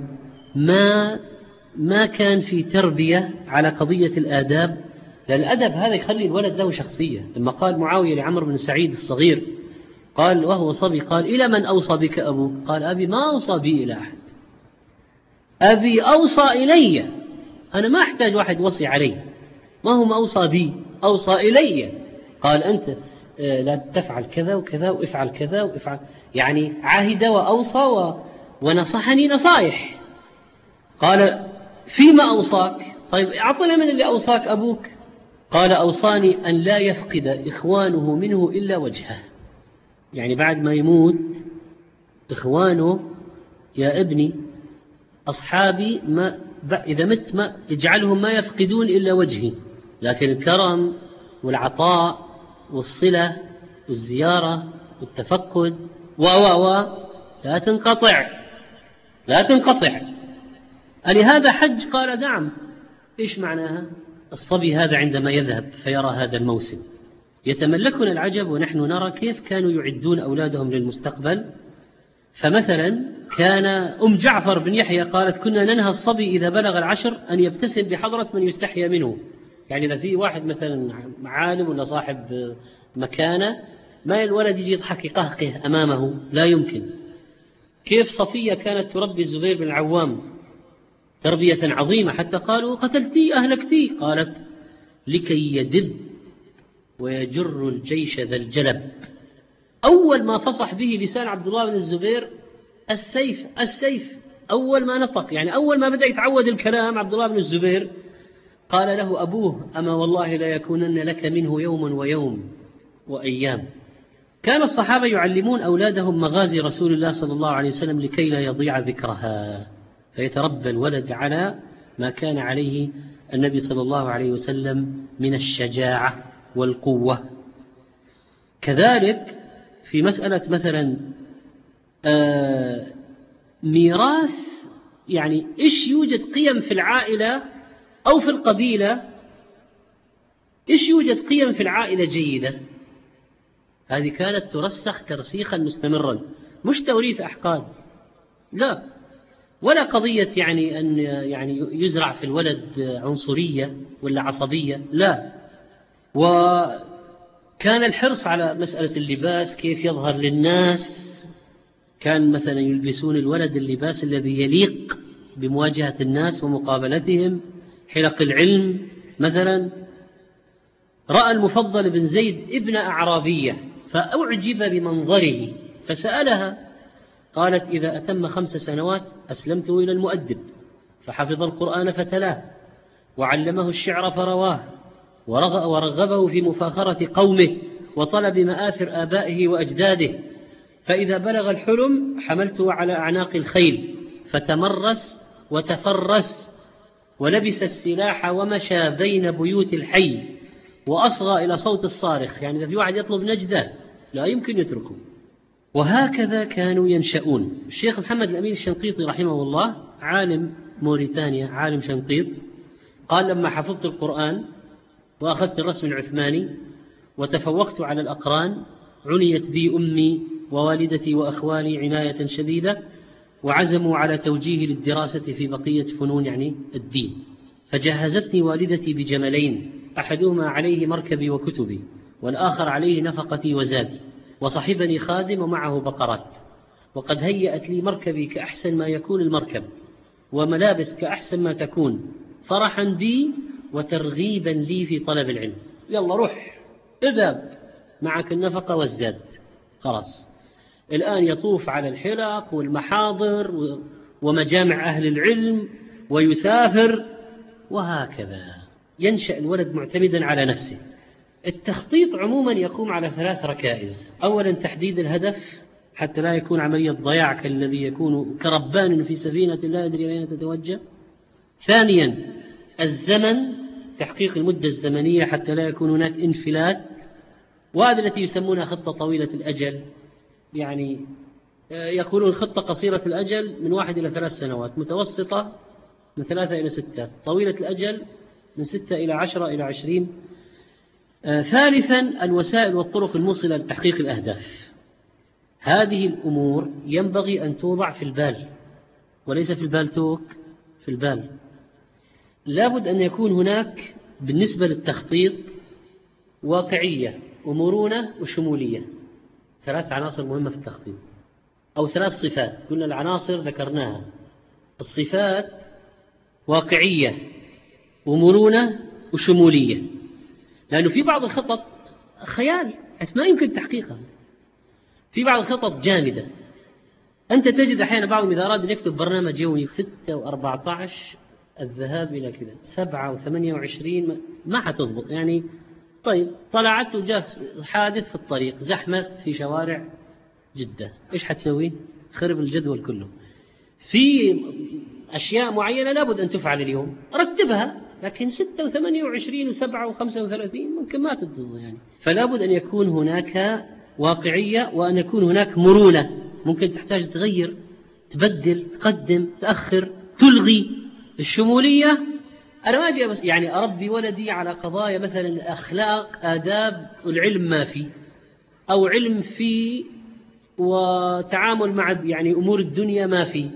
ما كان في تربية على قضية الآداب، لأن الأدب هذا يخلي الولد له شخصية. لما قال معاوية لعمر بن سعيد الصغير قال وهو صبي قال إلى من أوصى بك أبوك؟ قال أبي ما أوصى بي إلى أحد، أبي أوصى إلي، أنا ما أحتاج واحد وصي علي، ما هو ما أوصى بي أوصى إلي. قال أنت لا تفعل كذا وكذا وافعل كذا وافعل، يعني عاهد وأوصى ونصحني نصائح. قال فيما أوصاك؟ طيب أعطنا من اللي أوصاك أبوك. قال أوصاني أن لا يفقد إخوانه منه إلا وجهه، يعني بعد ما يموت إخوانه يا ابني أصحابي ما إذا مت ما اجعلهم ما يفقدون إلا وجهي، لكن الكرم والعطاء والصلة والزيارة والتفقد لا تنقطع. ألهذا حج؟ قال نعم. إيش معناها؟ الصبي هذا عندما يذهب فيرى هذا الموسم يتملكنا العجب، ونحن نرى كيف كانوا يعدون أولادهم للمستقبل. فمثلا كان أم جعفر بن يحيى قالت كنا ننهى الصبي إذا بلغ 10 أن يبتسم بحضرة من يستحيا منه. يعني إذا في واحد مثلا عالم ولا صاحب مكانة ما الولد يجي يضحك يقهقه أمامه، لا يمكن. كيف صفية كانت تربي الزبير بن العوام تربية عظيمة، حتى قالوا قتلتي أهلكتي، قالت لكي يدب ويجر الجيش ذا الجلب. أول ما فصح به لسان عبد الله بن الزبير السيف أول ما نطق، يعني أول ما بدأ يتعود الكلام عبد الله بن الزبير قال له أبوه أما والله لا يكونن لك منه يوم ويوم وأيام. كان الصحابة يعلمون أولادهم مغازي رسول الله صلى الله عليه وسلم لكي لا يضيع ذكرها، فيتربى الولد على ما كان عليه النبي صلى الله عليه وسلم من الشجاعة والقوة. كذلك في مسألة مثلا ميراث، يعني إيش يوجد قيم في العائلة أو في القبيلة، إيش يوجد قيم في العائلة جيدة، هذه كانت ترسخ ترسيخا مستمرا، مش توريث أحقاد، لا، ولا قضية يعني أن يعني يزرع في الولد عنصرية ولا عصبية، لا. وكان الحرص على مسألة اللباس كيف يظهر للناس، كان مثلا يلبسون الولد اللباس الذي يليق بمواجهة الناس ومقابلتهم. حلق العلم مثلا، رأى المفضل بن زيد ابن أعرابية فأعجب بمنظره فسألها، قالت إذا أتم 5 سنوات أسلمته إلى المؤدب فحفظ القرآن فتلاه وعلمه الشعر فرواه ورغبه في مفاخرة قومه وطلب مآثر آبائه وأجداده، فإذا بلغ الحلم حملته على أعناق الخيل فتمرس وتفرس ولبس السلاح ومشى بين بيوت الحي وأصغى إلى صوت الصارخ، يعني إذا في واحد يطلب نجدة لا يمكن يتركه. وهكذا كانوا ينشأون. الشيخ محمد الأمين الشنقيطي رحمه الله عالم موريتانيا، عالم شنقيط، قال: لما حفظت القرآن وأخذت الرسم العثماني وتفوقت على الأقران، عنيت بي أمي ووالدتي وأخوالي عناية شديدة، وعزموا على توجيهي للدراسة في بقية فنون يعني الدين، فجهزتني والدتي بجملين، أحدهما عليه مركبي وكتبي، والآخر عليه نفقتي وزادي، وصحبني خادم ومعه بقرات، وقد هيأت لي مركبي كأحسن ما يكون المركب، وملابس كأحسن ما تكون، فرحا بي وترغيبا لي في طلب العلم. يلا روح اذهب، معك النفقة والزاد، خلاص. الآن يطوف على الحلق والمحاضر ومجامع أهل العلم ويسافر، وهكذا ينشأ الولد معتمدا على نفسه. التخطيط عموما يقوم على 3 ركائز: أولا تحديد الهدف حتى لا يكون عملية ضياع كالذي يكون كربان في سفينة لا يدري أين تتوجه. ثانيا الزمن، تحقيق المدة الزمنية حتى لا يكون هناك انفلات، وهذا التي يسمونها خطة طويلة الأجل، يعني يقولون خطة قصيرة الأجل من 1 إلى 3 سنوات، متوسطة من 3 إلى 6، طويلة الأجل من 6 إلى 10 إلى 20. ثالثا الوسائل والطرق الموصلة لتحقيق الأهداف. هذه الأمور ينبغي أن توضع في البال، وليس في البالتوك، في البال. لابد أن يكون هناك بالنسبة للتخطيط واقعية ومرونة وشمولية، 3 عناصر مهمة في التخطيط، أو 3 صفات. قلنا العناصر ذكرناها، الصفات واقعية ومرونة وشمولية، لأنه في بعض الخطط خيال ما يمكن تحقيقها، في بعض الخطط جامدة. أنت تجد أحيانا بعضهم إذا أراد أن يكتب برنامج يومي 6 و14 الذهاب إلى كذا 7 و28 ما حتضبط يعني. طيب طلعت وجاء حادث في الطريق، زحمة في شوارع جدة، إيش حتسوي؟ خرب الجدول كله. في أشياء معينة لابد أن تفعل اليوم، رتبها، لكن 6 و28 و7 و35 ممكن ما تضبط يعني. فلابد أن يكون هناك واقعية، وأن يكون هناك مرونة، ممكن تحتاج تغير، تبدل، تقدم، تأخر، تلغي. الشمولية أنا ما أجي بس يعني أربي ولدي على قضايا مثلا أخلاق آداب العلم ما في، أو علم في وتعامل مع يعني أمور الدنيا ما في،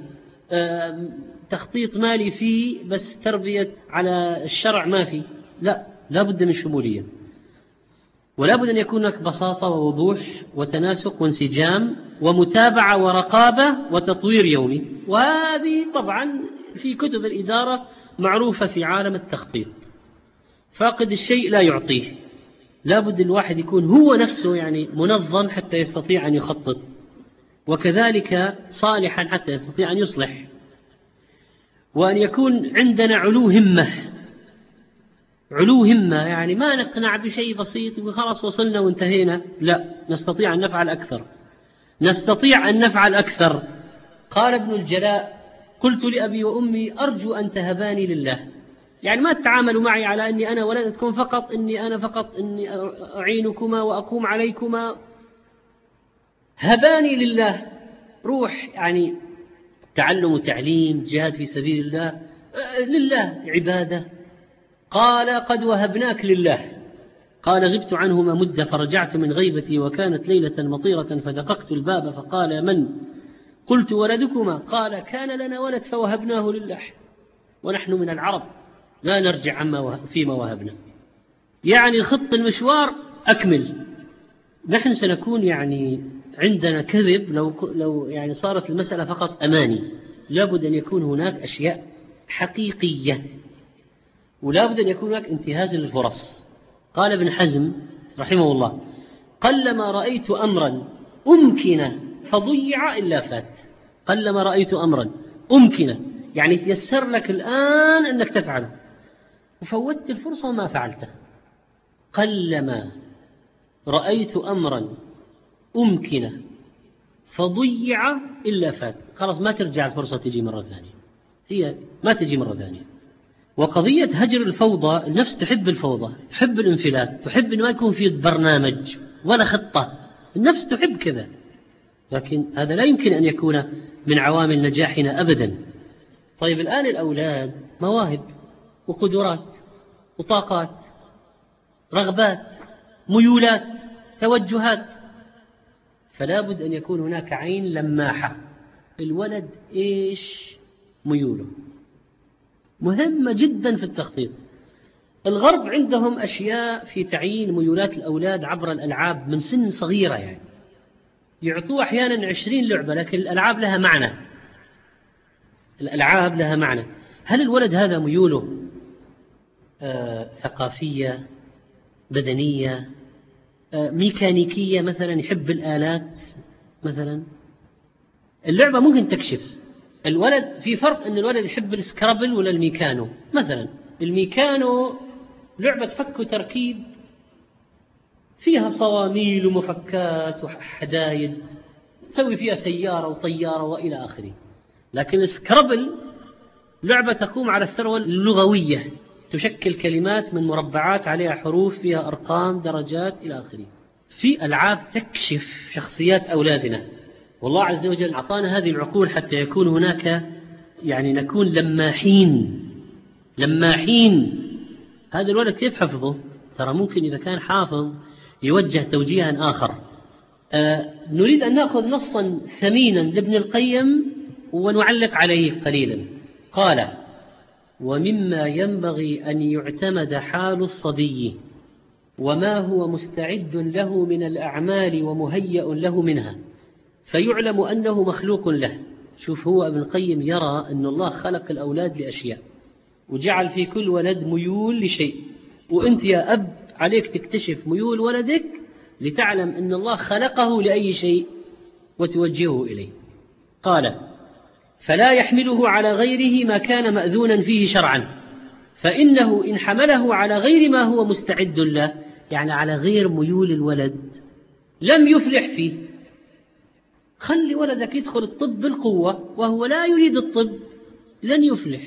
تخطيط مالي فيه بس تربية على الشرع ما في. لا، لا بد من شمولية، ولا بد أن يكون هناك بساطة ووضوح وتناسق وانسجام ومتابعة ورقابة وتطوير يومي. وهذه طبعا في كتب الإدارة معروفة في عالم التخطيط. فاقد الشيء لا يعطيه، لا بد الواحد يكون هو نفسه يعني منظم حتى يستطيع أن يخطط، وكذلك صالحا حتى يستطيع أن يصلح. وأن يكون عندنا علو همة، علو همة يعني ما نقنع بشيء بسيط وخلاص وصلنا وانتهينا، لا، نستطيع أن نفعل أكثر، نستطيع أن نفعل أكثر. قال ابن الجلاء: قلت لأبي وأمي أرجو أن تهباني لله، يعني ما تتعاملوا معي على أني أنا ولدكم فقط، أنا فقط أني أعينكما وأقوم عليكما، هباني لله، روح يعني تعلم وتعليم، جهاد في سبيل الله، لله عبادة. قال: قد وهبناك لله. قال: غبت عنهما مدة فرجعت من غيبتي، وكانت ليلة مطيرة فدققت الباب فقال: من؟ قلت: ولدكما. قال: كان لنا ولد فوهبناه لله، ونحن من العرب لا نرجع عما فيما وهبنا. يعني خط المشوار أكمل. نحن سنكون يعني عندنا كذب لو يعني صارت المسألة فقط أماني. لابد أن يكون هناك أشياء حقيقية، ولابد أن يكون هناك انتهاز للفرص. قال ابن حزم رحمه الله: قلما رأيت أمرا أمكن فضيع إلا فات. قلما رأيت أمرا أمكن يعني تيسر لك الآن أنك تفعله، وفوتت الفرصة وما فعلته. قلما رأيت أمرا أمكن فضيع إلا فات، خلاص ما ترجع الفرصة تجي مرة ثانية، هي ما تجي مرة ثانية. وقضية هجر الفوضى، النفس تحب الفوضى، تحب الانفلات، تحب أن ما يكون في برنامج ولا خطة، النفس تحب كذا، لكن هذا لا يمكن أن يكون من عوامل نجاحنا أبدا. طيب الآن الأولاد مواهب وقدرات وطاقات، رغبات، ميولات، توجهات، فلا بد أن يكون هناك عين لماحة. الولد إيش ميوله؟ مهمة جدا في التخطيط. الغرب عندهم أشياء في تعيين ميولات الأولاد عبر الألعاب من سن صغيرة، يعني يعطوه أحيانا 20 لعبة، لكن الألعاب لها معنى، الألعاب لها معنى. هل الولد هذا ميوله ثقافية، بدنية، ميكانيكية مثلا، يحب الآلات مثلا؟ اللعبة ممكن تكشف الولد. في فرق أن الولد يحب السكرابل ولا الميكانو مثلا. الميكانو لعبة فك وتركيب فيها صواميل ومفكات وحدايد، تسوي فيها سيارة وطيارة وإلى آخره. لكن السكرابل لعبة تقوم على الثروة اللغوية، تشكل كلمات من مربعات عليها حروف، فيها أرقام، درجات إلى آخره. في ألعاب تكشف شخصيات أولادنا، والله عز وجل أعطانا هذه العقول حتى يكون هناك، يعني نكون لماحين. هذا الولد كيف حفظه؟ ترى ممكن إذا كان حافظ يوجه توجيها آخر. نريد أن نأخذ نصا ثمينا لابن القيم ونعلق عليه قليلا. قال: ومما ينبغي أن يعتمد حال الصبي وما هو مستعد له من الأعمال ومهيأ له منها، فيعلم أنه مخلوق له. شوف، هو ابن القيم يرى أن الله خلق الأولاد لأشياء وجعل في كل ولد ميول لشيء، وأنت يا أب عليك تكتشف ميول ولدك لتعلم أن الله خلقه لأي شيء وتوجهه إليه. قال: فلا يحمله على غيره ما كان مأذونا فيه شرعا، فإنه إن حمله على غير ما هو مستعد له، يعني على غير ميول الولد، لم يفلح فيه. خلي ولدك يدخل الطب بالقوة وهو لا يريد الطب، لن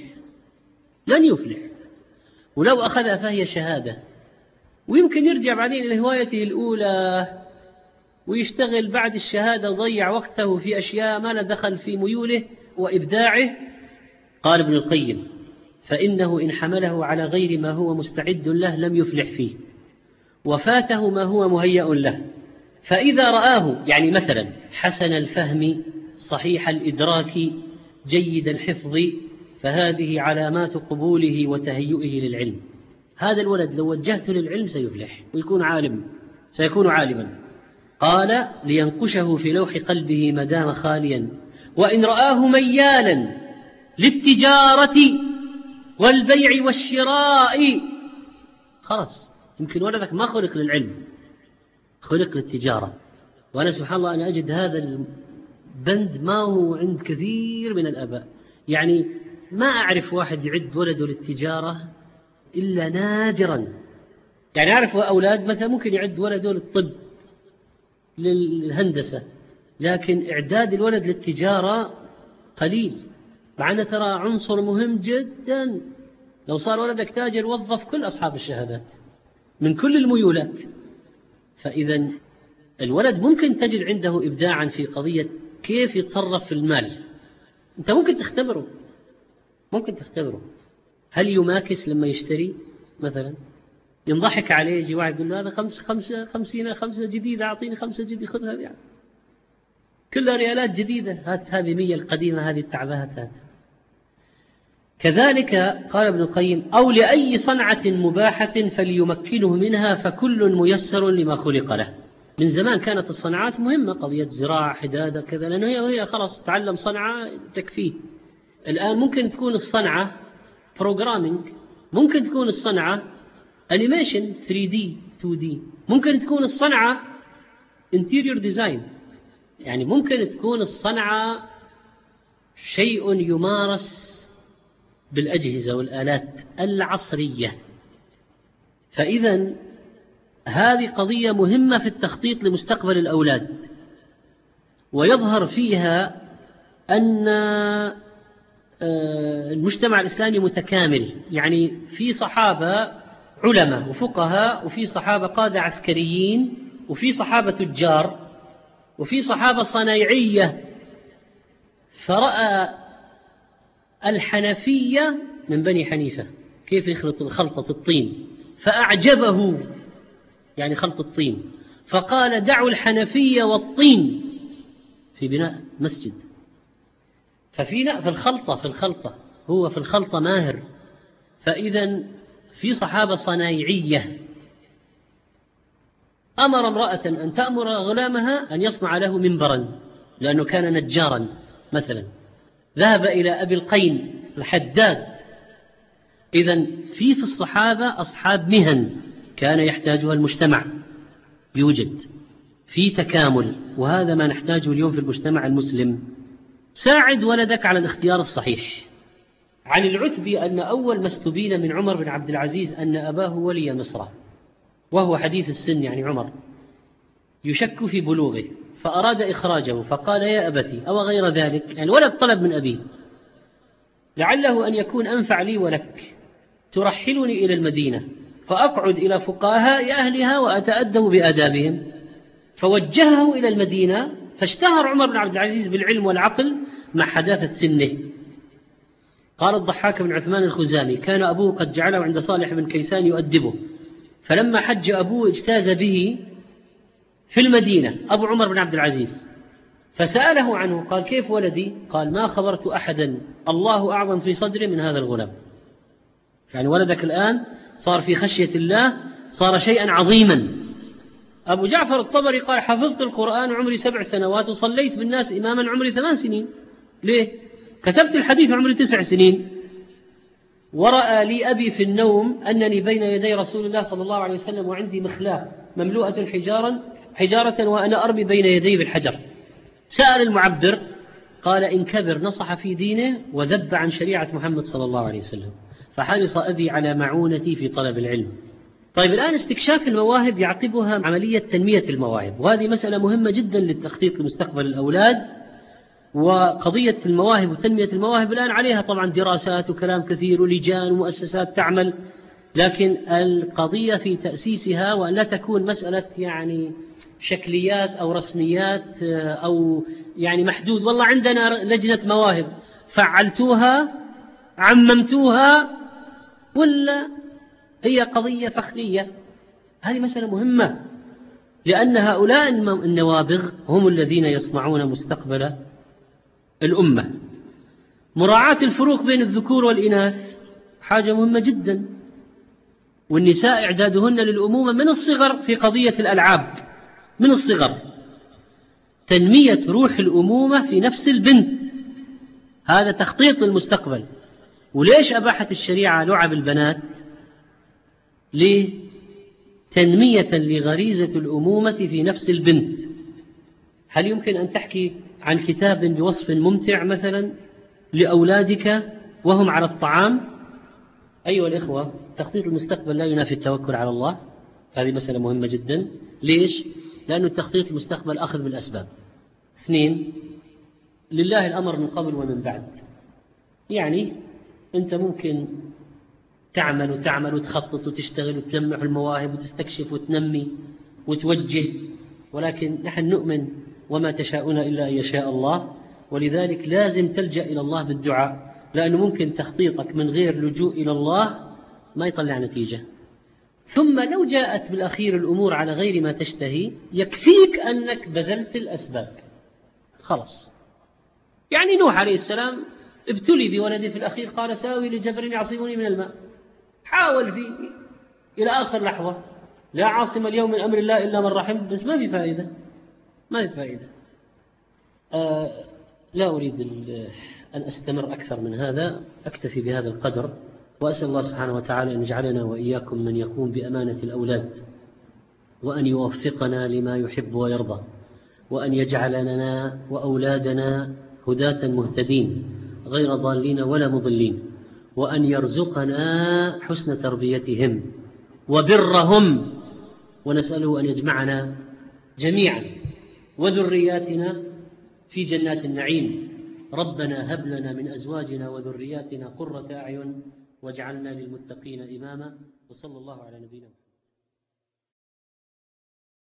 يفلح. ولو أخذها فهي شهادة، ويمكن يرجع بعدين إلى هوايته الأولى ويشتغل بعد الشهادة وضيع وقته في أشياء ما لا دخل في ميوله وإبداعه. قال ابن القيم: فإنه إن حمله على غير ما هو مستعد له لم يفلح فيه، وفاته ما هو مهيأ له. فإذا رآه، يعني مثلا حسن الفهم، صحيح الإدراك، جيد الحفظ، فهذه علامات قبوله وتهيئه للعلم. هذا الولد لو وجهته للعلم سيفلح سيكون عالما. قال: لينقشه في لوح قلبه ما دام خاليا. وإن رآه ميالا للتجارة والبيع والشراء، خلاص، يمكن ولدك ما خلق للعلم، خلق للتجارة. وأنا سبحان الله أنا أجد هذا البند ما هو عند كثير من الآباء. يعني ما أعرف واحد يعد ولده للتجارة إلا نادرا. يعني أعرف أولاد مثلا ممكن يعد ولده للطب، للهندسة، لكن إعداد الولد للتجارة قليل، مع أنه ترى عنصر مهم جدا. لو صار ولدك تاجر وظف كل أصحاب الشهادات من كل الميولات. فإذا الولد ممكن تجد عنده إبداعا في قضية كيف يتصرف في المال. أنت ممكن تختبره. هل يماكس لما يشتري مثلا؟ ينضحك عليه، يجي واحد يقول له هذا 50 جديدة، أعطيني 5 جديدة، خذها يعني كلها ريالات جديدة، هات هذه 100 القديمة، هذه التعبات هات. كذلك قال ابن القيم: أو لأي صنعة مباحة فليمكنه منها، فكل ميسر لما خلق له. من زمان كانت الصناعات مهمة، قضية زراعة، حدادة، كذا، لأنه هي خلاص تعلم صنعة تكفيه. الآن ممكن تكون الصنعة بروجرامينج، ممكن تكون الصنعة أنيميشن 3D 2D، ممكن تكون الصنعة interior design، يعني ممكن تكون الصنعة شيء يمارس بالأجهزة والآلات العصرية. فإذا هذه قضية مهمة في التخطيط لمستقبل الأولاد، ويظهر فيها أن المجتمع الإسلامي متكامل، يعني في صحابة علماء وفقهاء، وفي صحابة قادة عسكريين، وفي صحابة تجار، وفي صحابة صنايعية. فرأى الحنفية من بني حنيفة كيف يخلط خلطة الطين، فأعجبه يعني خلط الطين، فقال دعوا الحنفية والطين في بناء مسجد. في الخلطة هو في الخلطة ماهر. فإذا في صحابة صنايعية. أمر امرأة أن تأمر غلامها أن يصنع له منبرا لأنه كان نجارا مثلا. ذهب إلى أبي القين الحداد. إذن في الصحابة أصحاب مهن كان يحتاجها المجتمع، يوجد في تكامل، وهذا ما نحتاجه اليوم في المجتمع المسلم. ساعد ولدك على الاختيار الصحيح. عن العتبي أن أول ما استبين من عمر بن عبد العزيز أن أباه ولي مصر، وهو حديث السن يعني عمر يشك في بلوغه، فأراد إخراجه فقال يا أبتي أو غير ذلك، يعني ولد طلب من أبيه لعله أن يكون أنفع لي ولك، ترحلني إلى المدينة فأقعد إلى فقهاء أهلها وأتأدب بآدابهم. فوجهه إلى المدينة، فاشتهر عمر بن عبد العزيز بالعلم والعقل مع حداثة سنه. قال الضحاك بن عثمان الخزامي كان أبوه قد جعله عند صالح بن كيسان يؤدبه، فلما حج أبوه اجتاز به في المدينة أبو عمر بن عبد العزيز فسأله عنه، قال كيف ولدي؟ قال ما خبرت أحدا الله أعظم في صدره من هذا الغلام. يعني ولدك الآن صار في خشية الله، صار شيئا عظيما. أبو جعفر الطبري قال حفظت القرآن عمري 7 سنوات وصليت بالناس إماما عمري 8 سنين. ليه؟ كتبت الحديث عمري 9 سنين. ورأى لي أبي في النوم أنني بين يدي رسول الله صلى الله عليه وسلم وعندي مخلاة مملوءة حجارة وأنا أرمي بين يدي بالحجر. سأل المعبر قال إن كبر نصح في دينه وذب عن شريعة محمد صلى الله عليه وسلم، فحرص أبي على معونتي في طلب العلم. طيب الآن استكشاف المواهب يعقبها عملية تنمية المواهب، وهذه مسألة مهمة جدا للتخطيط لمستقبل الأولاد. وقضية المواهب وتنمية المواهب الآن عليها طبعا دراسات وكلام كثير ولجان ومؤسسات تعمل، لكن القضية في تأسيسها وأن لا تكون مسألة يعني شكليات أو رسميات أو يعني محدود، والله عندنا لجنة مواهب فعلتوها عممتوها، ولا هي قضية فخرية. هذه مسألة مهمة، لأن هؤلاء النوابغ هم الذين يصنعون مستقبل الأمة. مراعاة الفروق بين الذكور والإناث حاجة مهمة جدا، والنساء إعدادهن للأمومة من الصغر في قضية الألعاب من الصغر، تنمية روح الأمومة في نفس البنت، هذا تخطيط للمستقبل. وليش أباحت الشريعة لعب البنات؟ ليه؟ تنمية لغريزة الأمومة في نفس البنت. هل يمكن أن تحكي عن كتاب بوصف ممتع مثلا لأولادك وهم على الطعام؟ أيها الإخوة، تخطيط المستقبل لا ينافي التوكل على الله. هذه مسألة مهمة جدا. ليش؟ لأن التخطيط المستقبل أخذ بالأسباب. 2، لله الأمر من قبل ومن بعد. يعني أنت ممكن تعمل وتخطط وتشتغل وتجمع المواهب وتستكشف وتنمي وتوجه، ولكن نحن نؤمن وما تشاءون إلا أن يشاء الله، ولذلك لازم تلجأ إلى الله بالدعاء، لأنه ممكن تخطيطك من غير لجوء إلى الله ما يطلع نتيجة. ثم لو جاءت بالأخير الأمور على غير ما تشتهي يكفيك أنك بذلت الأسباب خلاص. يعني نوح عليه السلام ابتلي بولده في الأخير، قال ساوي لجبل يعصمني من الماء، حاول فيه إلى آخر لحظة، لا عاصم اليوم من أمر الله إلا من رحم، بس ما في فائدة. لا أريد أن أستمر أكثر من هذا، أكتفي بهذا القدر، وأسأل الله سبحانه وتعالى أن يجعلنا وإياكم من يقوم بأمانة الأولاد، وأن يوفقنا لما يحب ويرضى، وأن يجعلنا وأولادنا هداة مهتدين غير ضالين ولا مضلين، وأن يرزقنا حسن تربيتهم وبرهم، ونسأله أن يجمعنا جميعا وذرياتنا في جنات النعيم. ربنا هب لنا من أزواجنا وذرياتنا قرة أعين واجعلنا للمتقين إماما. وصلى الله على نبينا محمد.